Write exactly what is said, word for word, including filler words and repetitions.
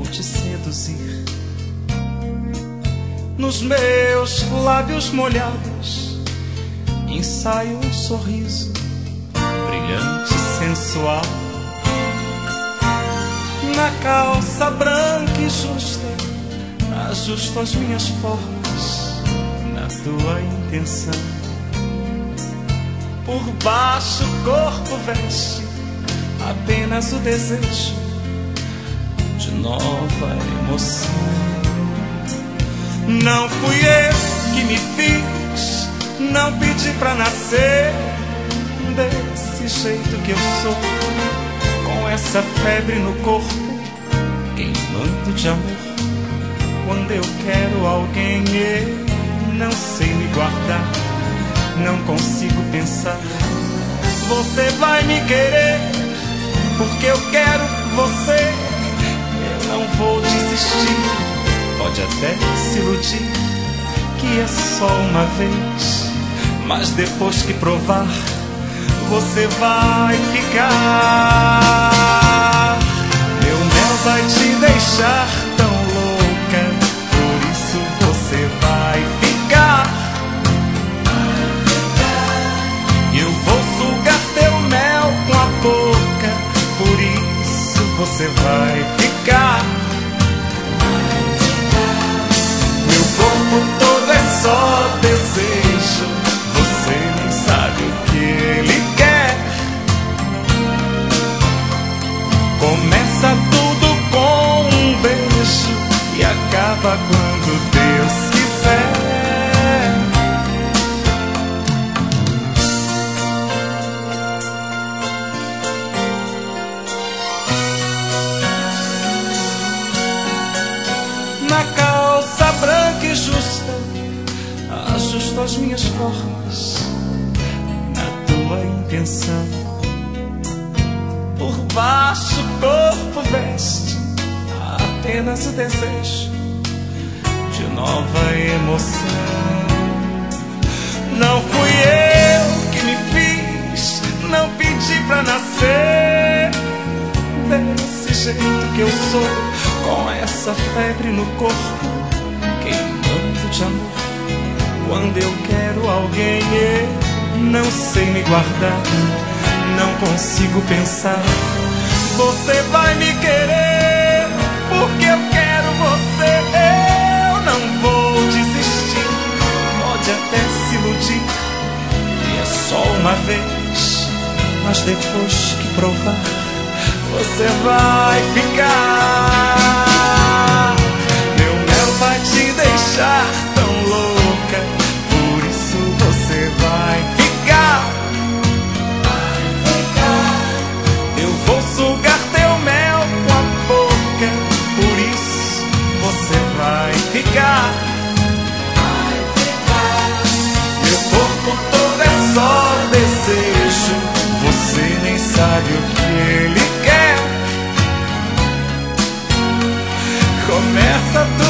te seduzir. Nos meus lábios molhados ensaio um sorriso brilhante e sensual. Na calça branca e justa ajusto as minhas formas na tua intenção. Por baixo o corpo veste apenas o desejo de nova emoção. Não fui eu que me fiz, não pedi pra nascer desse jeito que eu sou, com essa febre no corpo, queimando de amor. Quando eu quero alguém, eu não sei me guardar, não consigo pensar. Você vai me querer, porque eu quero você. Eu não vou desistir, pode até se iludir que é só uma vez, mas depois que provar, você vai ficar. Meu mel vai te deixar tão louca, por isso você vai ficar. Eu vou sugar teu mel com a boca, por isso você vai ficar. Meu corpo todo é só desejo, você nem sabe o que ele quer. Começa tudo com um beijo e acaba quando Deus quiser. Na calça branca e justa ajusto as minhas formas na tua intenção. Por baixo o corpo veste apenas o desejo de nova emoção. Não fui eu que me fiz, não pedi pra nascer desse jeito que eu sou, com essa febre no corpo, queimando de amor. Quando eu quero alguém, eu não sei me guardar, não consigo pensar. Você vai me querer, porque eu quero você. Eu não vou desistir, pode até se iludir que é só uma vez, mas depois que provar, você vai ficar. Meu mel vai te deixar tão louca, por isso você vai ficar. Eu vou sugar teu mel com a boca, por isso você vai ficar. Meu corpo todo é só desejo, você nem sabe o que ele quer. Começa tudo